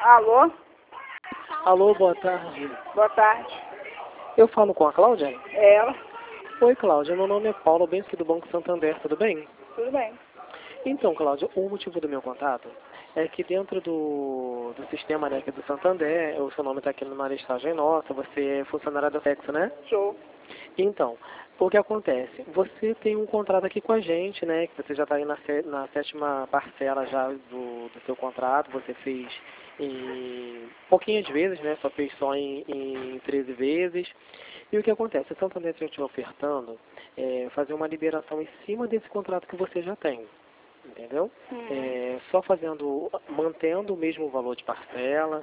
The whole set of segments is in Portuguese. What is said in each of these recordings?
Alô? Alô, boa tarde. Boa tarde. Eu falo com a Cláudia? É ela? Oi, Cláudia. Meu nome é Paulo, bem aqui do Banco Santander, tudo bem? Tudo bem. Então, Cláudia, o motivo do meu contato é que dentro do sistema, né, aqui do Santander, o seu nome está aqui numa listagem nossa, você é funcionária da Sexo, né? Show. Então, o que acontece? Você tem um contrato aqui com a gente, né? Que você já está aí na sétima parcela já do seu contrato. Você fez em pouquinhas vezes, né? Só fez só em 13 vezes. E o que acontece? O Santander está te ofertando fazer uma liberação em cima desse contrato que você já tem. Entendeu? Só mantendo o mesmo valor de parcela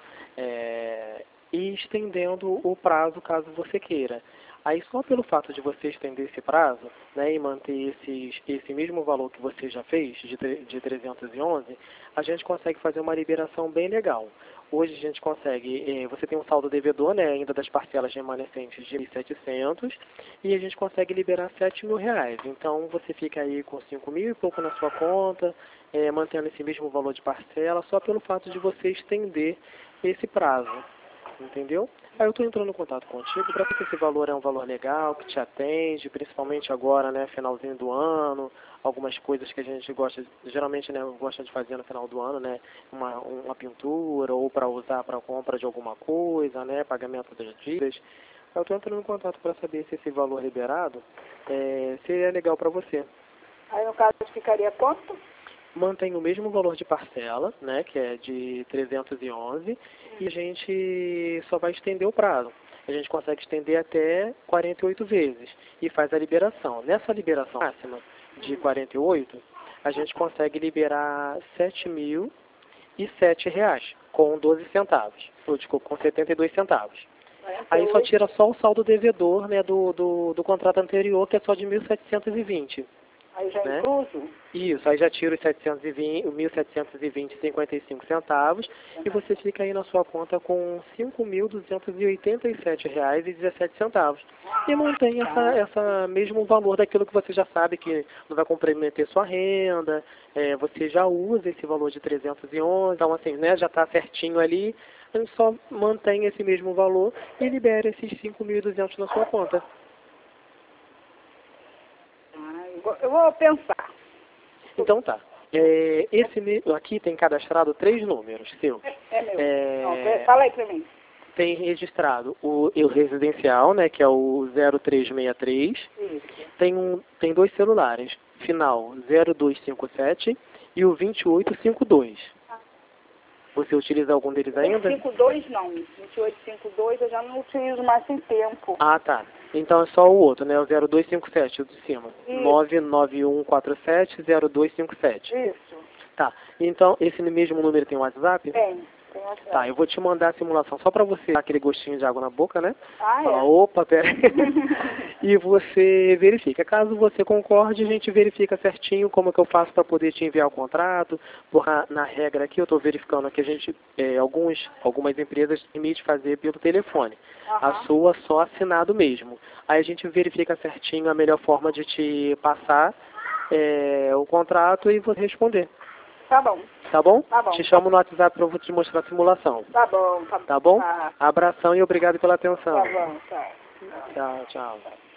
e estendendo o prazo caso você queira. Aí só pelo fato de você estender esse prazo, né, e manter esse mesmo valor que você já fez, de 311, a gente consegue fazer uma liberação bem legal. Hoje a gente consegue, você tem um saldo devedor, né, ainda das parcelas remanescentes de 1.700, e a gente consegue liberar R$ 7.000. Então você fica aí com 5.000 e pouco na sua conta, mantendo esse mesmo valor de parcela, só pelo fato de você estender esse prazo. Entendeu? Aí eu estou entrando em contato contigo para ver se esse valor é um valor legal, que te atende, principalmente agora, né, finalzinho do ano, algumas coisas que a gente gosta, geralmente, né, gosta de fazer no final do ano, né, uma pintura ou para usar para compra de alguma coisa, né, pagamento das dívidas. Eu estou entrando em contato para saber se esse valor liberado seria legal para você. Aí no caso ficaria quanto? Mantém o mesmo valor de parcela, né, que é de 311, e a gente só vai estender o prazo. A gente consegue estender até 48 vezes e faz a liberação. Nessa liberação máxima de 48, a gente consegue liberar R$ 7.007 com 12 centavos, ou desculpa, com 72 centavos. Aí só tira só o saldo devedor, né, do contrato anterior, que é só de 1.720. Aí já né? incluso? Isso, aí já tira os 1.720,55 centavos e você fica aí na sua conta com R$ 5.287,17 e mantém essa mesmo valor daquilo que você já sabe que não vai comprometer sua renda, você já usa esse valor de 311, então assim, né, já está certinho ali, a gente só mantém esse mesmo valor e libera esses 5.200 na sua conta. Eu vou pensar. Então tá. Aqui tem cadastrado 3 números seus. Meu. Não, fala aí pra mim. Tem registrado o residencial, né, que é o 0363. Isso. Tem 2 celulares, final 0257 e o 2852. Você utiliza algum deles ainda? 252 não. 2852 eu já não utilizo mais sem tempo. Ah, tá. Então é só o outro, né? O 0257, o de cima. Isso. 991470257. Isso. Tá. Então, esse mesmo número tem WhatsApp? Tem WhatsApp. Tá, eu vou te mandar a simulação só pra você dar aquele gostinho de água na boca, né? Ah, Falar, é? opa, pera aí. E você verifica. Caso você concorde, a gente verifica certinho como é que eu faço para poder te enviar o contrato. Na regra aqui, eu estou verificando que a gente, algumas empresas permitem fazer pelo telefone. A sua só assinado mesmo. Aí a gente verifica certinho a melhor forma de te passar o contrato e você responder. Tá bom. Tá bom? Tá bom. Te chamo no WhatsApp para eu te mostrar a simulação. Tá bom. Tá bom? Tá. Abração e obrigado pela atenção. Tá bom, tá. Tchau, tchau.